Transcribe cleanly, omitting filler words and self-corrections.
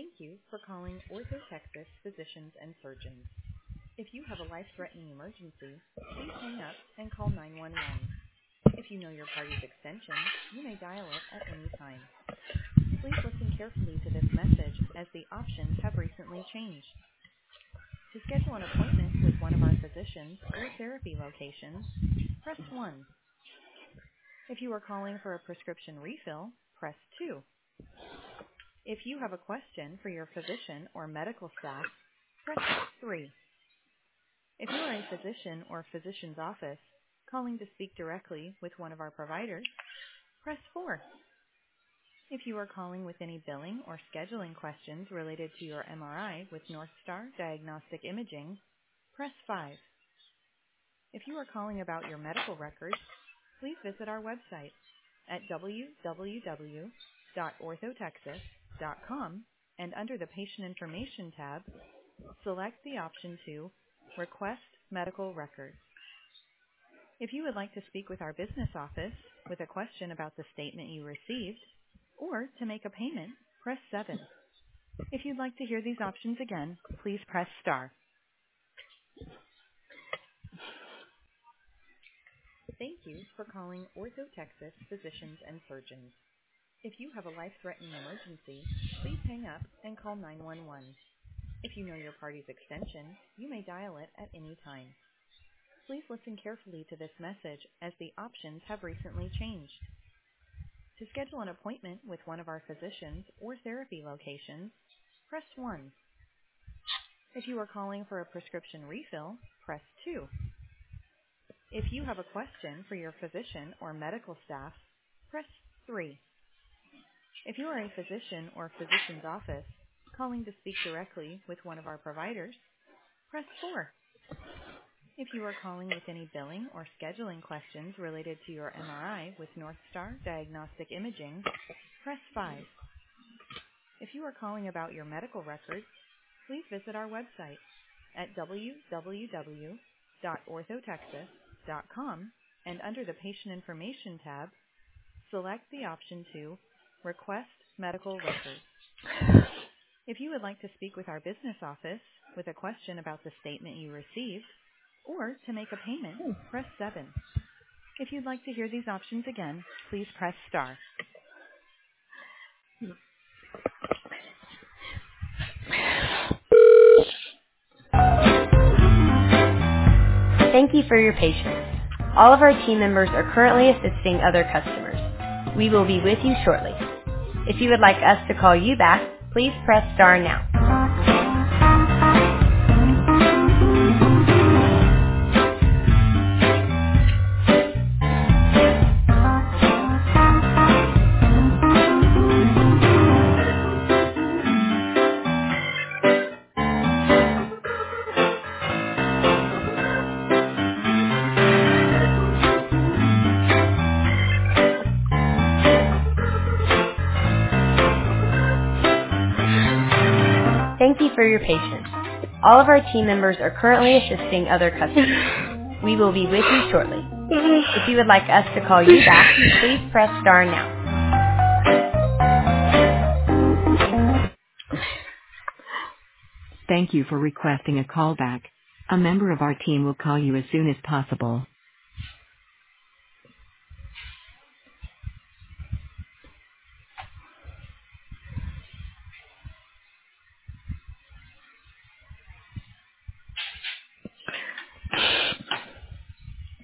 Thank you for calling Ortho Texas Physicians and Surgeons. If you have a life-threatening emergency, please hang up and call 911. If you know your party's extension, you may dial it at any time. Please listen carefully to this message as the options have recently changed. To schedule an appointment with one of our physicians or therapy locations, press 1. If you are calling for a prescription refill, press 2. If you have a question for your physician or medical staff, press 3. If you are a physician or physician's office calling to speak directly with one of our providers, press 4. If you are calling with any billing or scheduling questions related to your MRI with Northstar Diagnostic Imaging, press 5. If you are calling about your medical records, please visit our website at www.orthotexas.com and under the Patient Information tab, select the option to Request Medical Records. If you would like to speak with our business office with a question about the statement you received, or to make a payment, press 7. If you'd like to hear these options again, please press star. Thank you for calling Ortho Texas Physicians and Surgeons. If you have a life-threatening emergency, please hang up and call 911. If you know your party's extension, you may dial it at any time. Please listen carefully to this message as the options have recently changed. To schedule an appointment with one of our physicians or therapy locations, press 1. If you are calling for a prescription refill, press 2. If you have a question for your physician or medical staff, press 3. If you are a physician or physician's office calling to speak directly with one of our providers, press 4. If you are calling with any billing or scheduling questions related to your MRI with Northstar Diagnostic Imaging, press 5. If you are calling about your medical records, please visit our website at www.orthotexas.com and under the Patient Information tab, select the option to Request Medical Records. If you would like to speak with our business office with a question about the statement you received, or to make a payment, press 7. If you'd like to hear these options again, please press star. Thank you for your patience. All of our team members are currently assisting other customers. We will be with you shortly. If you would like us to call you back, please press star now. Thank you for your patience. All of our team members are currently assisting other customers. We will be with you shortly. If you would like us to call you back, please press star now. Thank you for requesting a callback. A member of our team will call you as soon as possible.